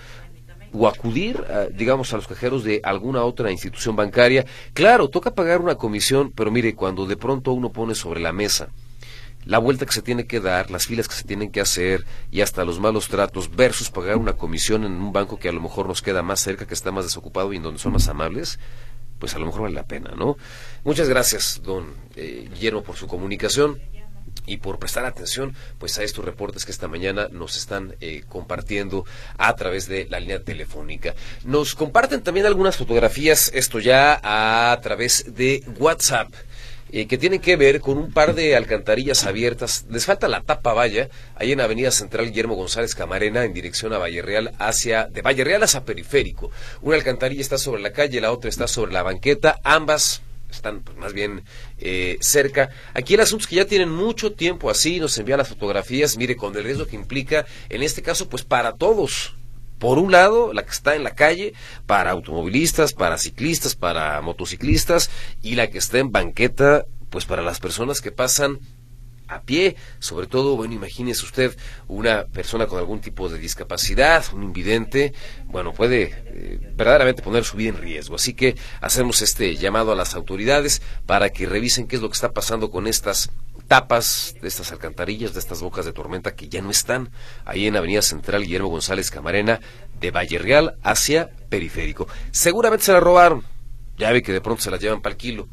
o acudir, a, digamos, a los cajeros de alguna otra institución bancaria. Claro, toca pagar una comisión, pero mire, cuando de pronto uno pone sobre la mesa la vuelta que se tiene que dar, las filas que se tienen que hacer y hasta los malos tratos versus pagar una comisión en un banco que a lo mejor nos queda más cerca, que está más desocupado y en donde son más amables, pues a lo mejor vale la pena, ¿no? Muchas gracias, don eh, Guillermo, por su comunicación y por prestar atención pues a estos reportes que esta mañana nos están eh, compartiendo a través de la línea telefónica. Nos comparten también algunas fotografías, esto ya a través de WhatsApp, Eh, que tienen que ver con un par de alcantarillas abiertas. Les falta la tapa valla, ahí en Avenida Central Guillermo González Camarena, en dirección a Valle Real, hacia, de Valle Real hacia Periférico. Una alcantarilla está sobre la calle, la otra está sobre la banqueta, ambas están pues, más bien eh, cerca. Aquí el asunto es que ya tienen mucho tiempo así, nos envían las fotografías, mire, con el riesgo que implica, en este caso, pues para todos. Por un lado, la que está en la calle, para automovilistas, para ciclistas, para motociclistas, y la que está en banqueta, pues para las personas que pasan a pie, sobre todo, bueno, imagínese usted una persona con algún tipo de discapacidad, un invidente, bueno, puede eh, verdaderamente poner su vida en riesgo. Así que hacemos este llamado a las autoridades para que revisen qué es lo que está pasando con estas tapas de estas alcantarillas, de estas bocas de tormenta que ya no están ahí en Avenida Central Guillermo González Camarena, de Valle Real hacia Periférico. Seguramente se la robaron, ya ve que de pronto se la llevan para el kilo,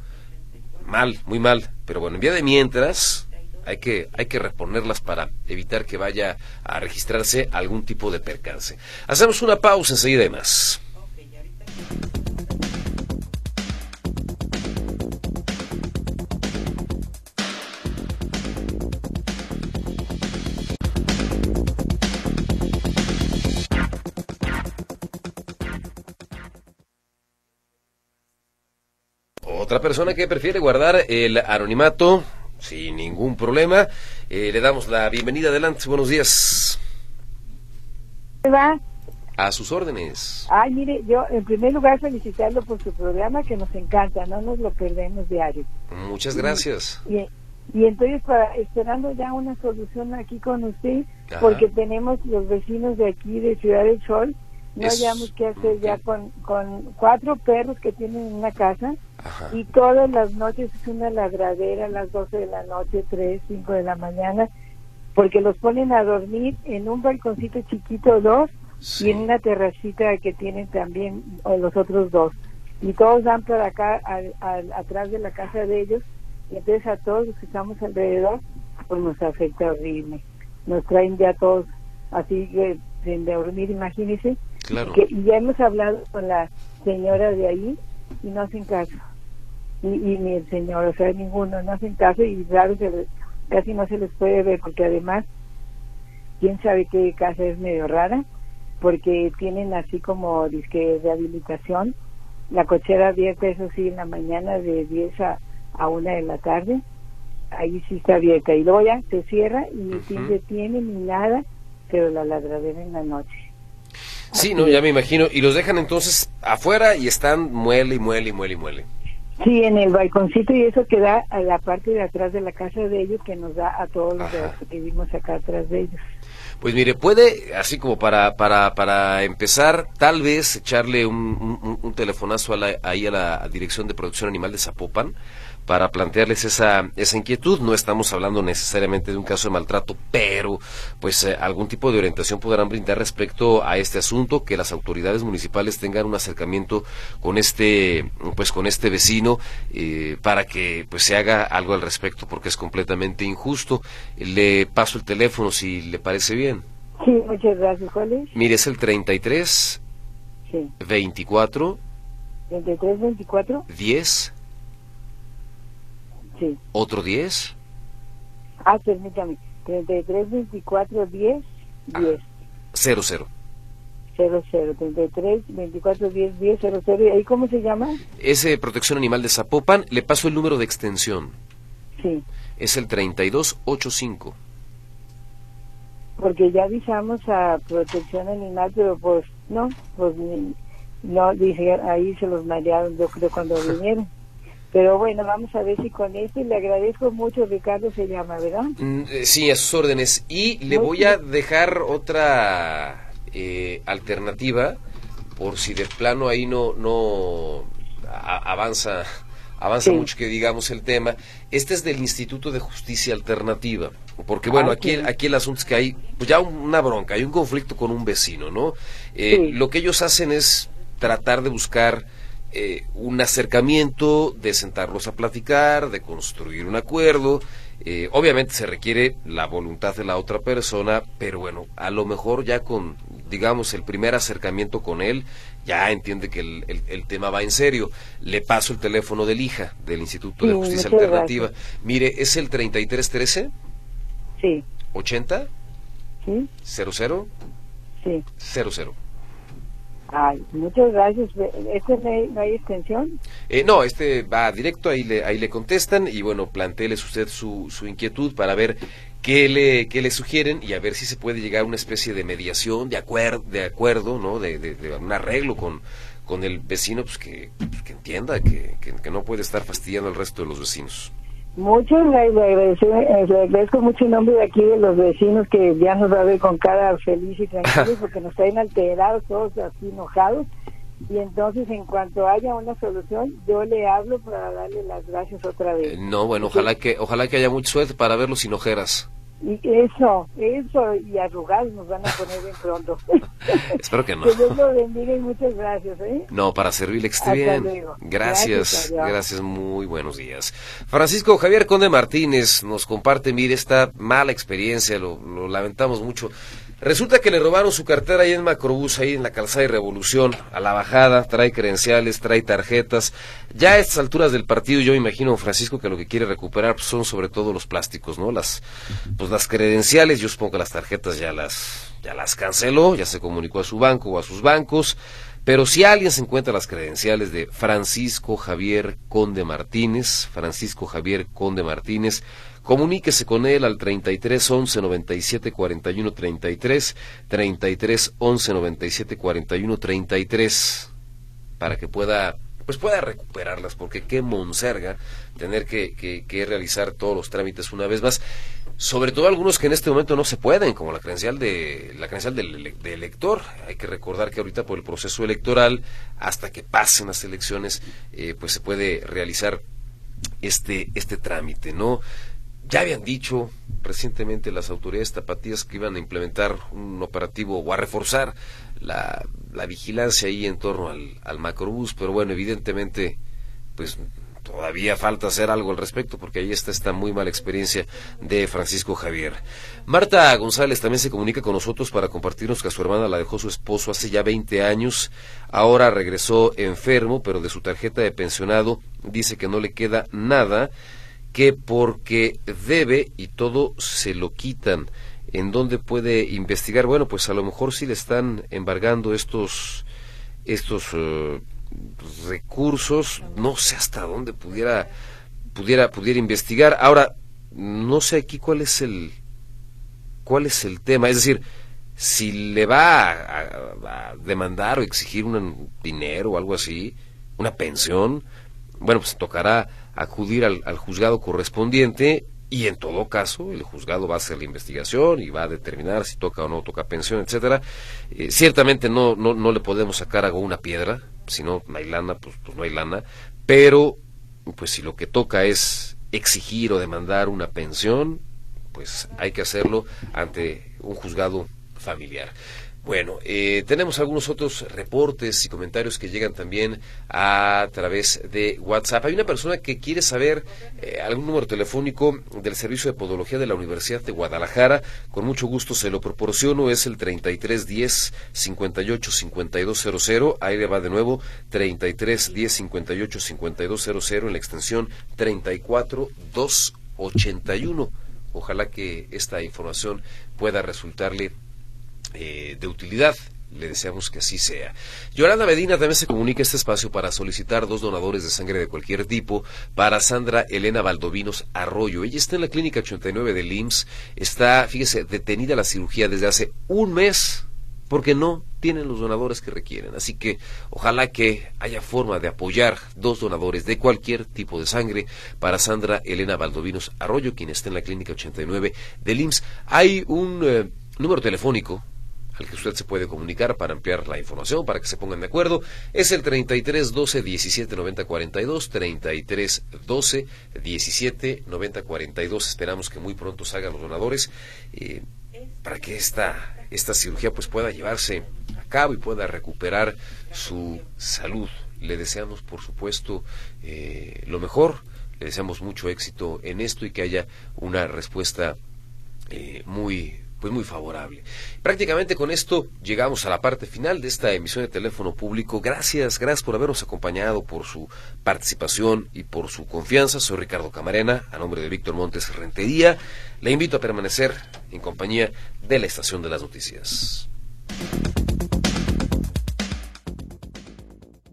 mal, muy mal, pero bueno, en vía de mientras hay que, hay que reponerlas para evitar que vaya a registrarse algún tipo de percance. Hacemos una pausa, enseguida hay más. Otra persona que prefiere guardar el anonimato sin ningún problema, eh, le damos la bienvenida. Adelante, buenos días. ¿Va? A sus órdenes. Ay, mire, yo en primer lugar felicitarlo por su programa, que nos encanta, no nos lo perdemos diario. Muchas gracias. Y, y, y entonces para, esperando ya una solución aquí con usted, Ajá. Porque tenemos los vecinos de aquí de Ciudad del Sol, no Es... hayamos qué hacer okay. ya con, con cuatro perros que tienen en una casa. Ajá. Y todas las noches es una ladradera a las doce de la noche, tres, cinco de la mañana, porque los ponen a dormir en un balconcito chiquito, dos, sí. Y en una terracita que tienen también o los otros dos. Y todos dan para acá, al, al, atrás de la casa de ellos, y entonces a todos los que estamos alrededor, pues nos afecta horrible. nos traen ya todos así de, de dormir, imagínense. Claro. Que, y ya hemos hablado con la señora de ahí y no hacen caso. Y, y ni el señor, o sea, ninguno, no hacen caso y claro, se les, casi no se les puede ver porque además, quién sabe qué casa es medio rara, porque tienen así como disque rehabilitación, la cochera abierta, eso sí, en la mañana de diez a, a una de la tarde, ahí sí está abierta, y luego ya se cierra y ni timbre uh-huh. tiene ni nada, pero la ladradera en la noche. Sí, así no, es. Ya me imagino, y los dejan entonces afuera y están muele y muele y muele y muele. Sí, en el balconcito, y eso que da a la parte de atrás de la casa de ellos, que nos da a todos los de, que vivimos acá atrás de ellos. Pues mire, puede, así como para para para empezar, tal vez echarle un, un, un telefonazo a la, ahí a la Dirección de Protección Animal de Zapopan para plantearles esa esa inquietud. No estamos hablando necesariamente de un caso de maltrato, pero pues eh, algún tipo de orientación podrán brindar respecto a este asunto, que las autoridades municipales tengan un acercamiento con este pues con este vecino eh, para que pues se haga algo al respecto, porque es completamente injusto. Le paso el teléfono si le parece bien. Sí, muchas gracias. ¿Cuál es? Mire, es el treinta y tres, sí. veinticuatro, treinta y tres, veinticuatro, diez, sí. Otro diez. Ah, permítame. treinta y tres, veinticuatro, diez, diez. Cero, cero. Cero, cero. treinta y tres, veinticuatro, diez, diez, cero, cero. ¿Y ahí cómo se llama? Es eh, Protección Animal de Zapopan. Le paso el número de extensión. Sí. Es el treinta y dos ochenta y cinco. Porque ya avisamos a Protección Animal, pero pues no, pues no, dice, ahí se los marearon, yo creo, cuando vinieron. Pero bueno, vamos a ver si con esto, y le agradezco mucho. Ricardo se llama, ¿verdad? Mm, eh, sí, a sus órdenes. Y le Muy voy bien. a dejar otra eh, alternativa, por si de plano ahí no no a, avanza avanza Sí. mucho, que digamos, el tema. Este es del Instituto de Justicia Alternativa, porque bueno, Ah, aquí, sí. aquí el asunto es que hay pues ya una bronca, hay un conflicto con un vecino, ¿no? Eh, Sí. Lo que ellos hacen es tratar de buscar eh, un acercamiento, de sentarlos a platicar, de construir un acuerdo. Eh, obviamente se requiere la voluntad de la otra persona, pero bueno, a lo mejor ya con, digamos, el primer acercamiento con él, ya entiende que el, el, el tema va en serio. Le paso el teléfono del hija del Instituto de Sí, Justicia muchas Alternativa. gracias. Mire, es el treinta y tres trece, Sí, ochenta, sí, cero cero, sí. cero cero. Ay, muchas gracias. ¿Este no hay, no hay extensión? Eh, no, este va directo, ahí le, ahí le contestan y bueno, plantéeles usted su, su inquietud para ver qué le, qué le sugieren y a ver si se puede llegar a una especie de mediación, de acuerdo, de acuerdo, ¿no? De, de, de un arreglo con, con el vecino, pues que, pues que entienda que, que, que no puede estar fastidiando al resto de los vecinos. Mucho, le, le, agradezco, eh, le agradezco mucho en nombre de aquí de los vecinos, que ya nos va a ver con cara feliz y tranquilos, porque nos traen alterados, todos así enojados. Y entonces, en cuanto haya una solución, yo le hablo para darle las gracias otra vez. Eh, no, bueno, ojalá que, ojalá que haya mucha suerte para verlos sin ojeras. Y eso, eso, y arrugados nos van a poner bien pronto. Espero que no. Que Dios lo bendiga y muchas gracias, ¿eh? No, para servirle que esté Hasta bien. luego. Gracias, Gracias, adiós. gracias, muy buenos días. Francisco Javier Conde Martínez nos comparte, mire, esta mala experiencia, lo, lo lamentamos mucho. Resulta que le robaron su cartera ahí en Macrobús, ahí en la calzada y Revolución, a la bajada, trae credenciales, trae tarjetas. Ya a estas alturas del partido, yo imagino, Francisco, que lo que quiere recuperar pues, son sobre todo los plásticos, ¿no? Las, pues las credenciales, yo supongo que las tarjetas ya las, ya las canceló, ya se comunicó a su banco o a sus bancos. Pero si alguien se encuentra las credenciales de Francisco Javier Conde Martínez, Francisco Javier Conde Martínez, comuníquese con él al treinta y tres once noventa y siete cuarenta y uno treinta y tres, treinta y tres once noventa y siete cuarenta y uno treinta y tres, para que pueda, pues pueda recuperarlas, porque qué monserga tener que, que, que realizar todos los trámites una vez más. Sobre todo algunos que en este momento no se pueden, como la credencial de la credencial del de elector. Hay que recordar que ahorita por el proceso electoral, hasta que pasen las elecciones, eh, pues se puede realizar este este trámite, ¿no? Ya habían dicho recientemente las autoridades tapatías que iban a implementar un operativo o a reforzar la, la vigilancia ahí en torno al, al Macrobús, pero bueno, evidentemente, pues todavía falta hacer algo al respecto, porque ahí está esta muy mala experiencia de Francisco Javier. Marta González también se comunica con nosotros para compartirnos que a su hermana la dejó su esposo hace ya veinte años, ahora regresó enfermo, pero de su tarjeta de pensionado dice que no le queda nada, que porque debe y todo se lo quitan. ¿En dónde puede investigar? Bueno, pues a lo mejor sí le están embargando estos estos uh, recursos, no sé hasta dónde pudiera pudiera pudiera investigar. Ahora, no sé aquí cuál es el cuál es el tema, es decir, si le va a, a, a demandar o exigir un dinero o algo así, una pensión, bueno, pues tocará acudir al, al juzgado correspondiente. Y en todo caso, el juzgado va a hacer la investigación y va a determinar si toca o no toca pensión, etcétera. Eh, ciertamente no, no, no le podemos sacar a una piedra, si no hay lana, pues, pues no hay lana, pero pues si lo que toca es exigir o demandar una pensión, pues hay que hacerlo ante un juzgado familiar. Bueno, eh, tenemos algunos otros reportes y comentarios que llegan también a través de WhatsApp. Hay una persona que quiere saber eh, algún número telefónico del Servicio de Podología de la Universidad de Guadalajara. Con mucho gusto se lo proporciono, es el treinta y tres diez cincuenta y ocho cincuenta y dos cero cero. Ahí le va de nuevo, treinta y tres diez cincuenta y ocho cincuenta y dos cero cero en la extensión treinta y cuatro doscientos ochenta y uno. Ojalá que esta información pueda resultarle Eh, de utilidad. Le deseamos que así sea. Yolanda Medina también se comunica este espacio para solicitar dos donadores de sangre de cualquier tipo para Sandra Elena Valdovinos Arroyo. Ella está en la clínica ochenta y nueve del I M S S, está, fíjese, detenida la cirugía desde hace un mes porque no tienen los donadores que requieren. Así que ojalá que haya forma de apoyar dos donadores de cualquier tipo de sangre para Sandra Elena Valdovinos Arroyo, quien está en la clínica ochenta y nueve del I M S S. Hay un eh, número telefónico al que usted se puede comunicar para ampliar la información, para que se pongan de acuerdo. Es el treinta y tres doce diecisiete noventa cuarenta y dos, treinta y tres doce diecisiete noventa cuarenta y dos. Esperamos que muy pronto salgan los donadores eh, para que esta, esta cirugía pues pueda llevarse a cabo y pueda recuperar su salud. Le deseamos, por supuesto, eh, lo mejor, le deseamos mucho éxito en esto y que haya una respuesta eh, muy pues muy favorable. Prácticamente con esto llegamos a la parte final de esta emisión de Teléfono Público. Gracias, gracias por habernos acompañado, por su participación y por su confianza. Soy Ricardo Camarena, a nombre de Víctor Montes Rentería. Le invito a permanecer en compañía de la Estación de las Noticias.